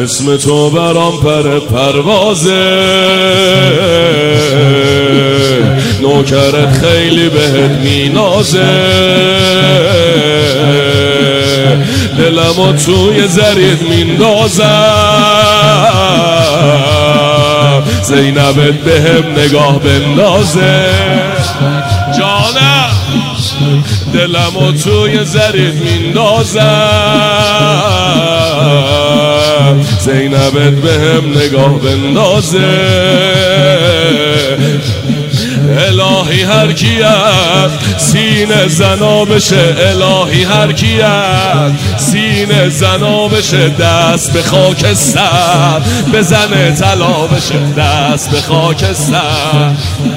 اسم تو برام پر پروازه، نوکرت خیلی بهت مینازه، دلمو توی زرید میندازم، زینبت بهم نگاه بندازه. جانم دلمو توی زرید میندازم، زینبت بهم نگاه بندازه. الهی هر کیت سینه زنا بشه، الهی هر کیت سینه زنا بشه، دست به خاکستر بزنه طلا بشه، دست به خاکستر.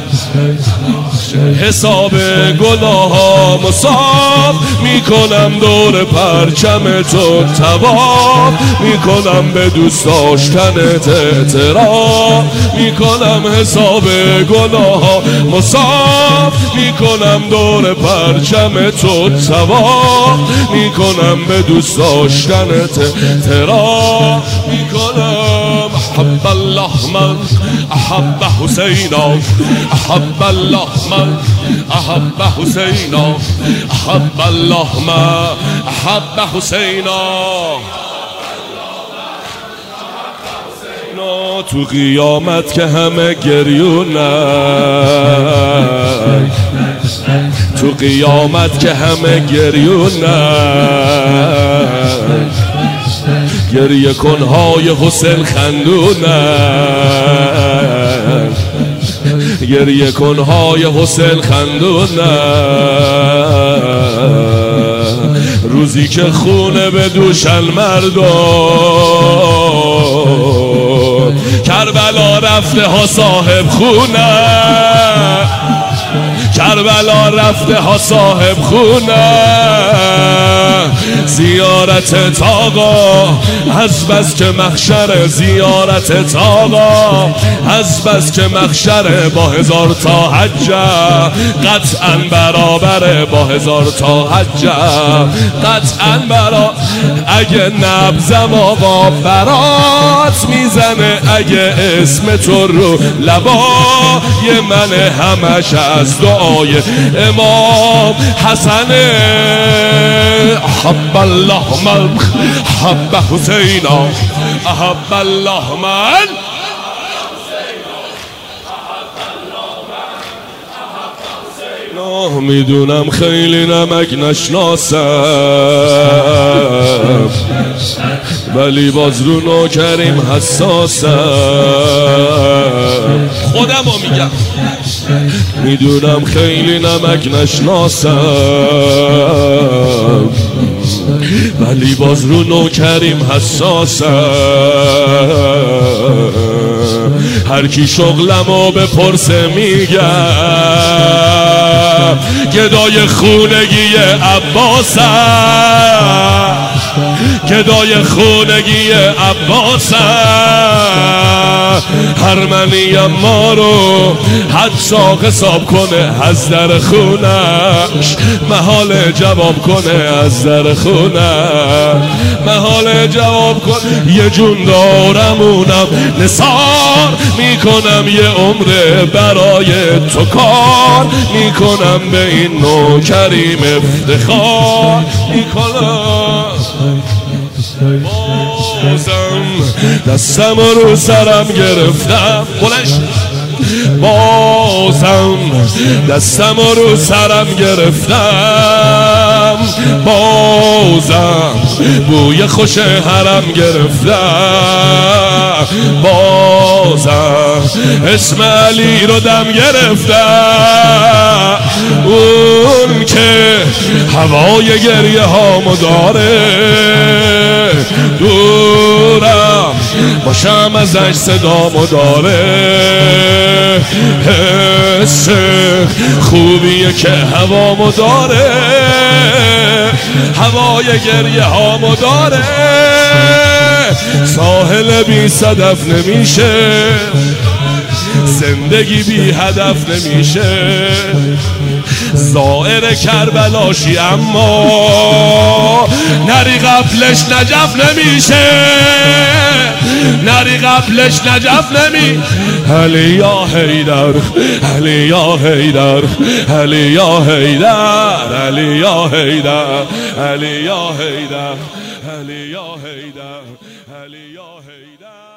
حساب گناها مصاب میکنم، دور پرچم تو طواف میکنم، به دوست داشتنت اعتراف میکنم. حساب گناها مصاب میکنم، دور پرچم تو طواف میکنم، به دوست داشتنت اعتراف میکنم. احب الله من احب حسینا، احب الله من احب حسینا، احب الله من احب حسینا. تو قیامت که همه گریونن، تو قیامت که همه گریونن، گریه کنهای حسین خندونن، گریه کنهای حسین خندونن، روزی که خونه به دوشن مردم، کربلا رفته ها صاحب خونه، کربلا رفته ها صاحب خونه، زیارت تاقا از بس که محشر، زیارت تاقا از بس که محشر، با 1000 تا حجه قطعا برابره، با 1000 تا حجه قطعا برابر. اگه نبزم آقا برات میزنه، اگه اسم تو رو لبای منه، همش از دعای امام حسنه. احب الله من احب حسینا، احب الله من میدونم خیلی نمک نشناسم، ولی باز رو نوکریم حساسم. خودمو میگم میدونم خیلی نمک نشناسم، ولی باز رو نوکریم حساسم. هر کی شغلمو بپرسه میگم، گدای خونگی عباسم، گدای خونگی عباسم. هرمنی ما رو حتی حساب کنه از در خونش، محال جواب کنه از در خونش، محال جواب کنه. یه جون دارمونم نثار میکنم، یه عمر برای تو کار میکنم، به این نوکریم افتخار میکنم. بازم دستم رو سرم گرفتم، بازم دستم رو سرم گرفتم، بازم بوی خوش حرم گرفتم، بازم اسم علی رو دم گرفتم. اون که هوای گریه هامو داره، دورم باشم ازش صدامو داره، حس خوبیه که هوامو داره، هوای گریه هامو داره. ساحل بی صدف نمیشه، زندگی بی هدف نمیشه. زائر کربلاشی اما نری قبلش نجف نمیشه. حیدری قبلش نجف نمی. علی یا حیدر، علی یا حیدر، علی یا حیدر، علی یا حیدر، علی یا حیدر، علی یا حیدر، علی یا حیدر.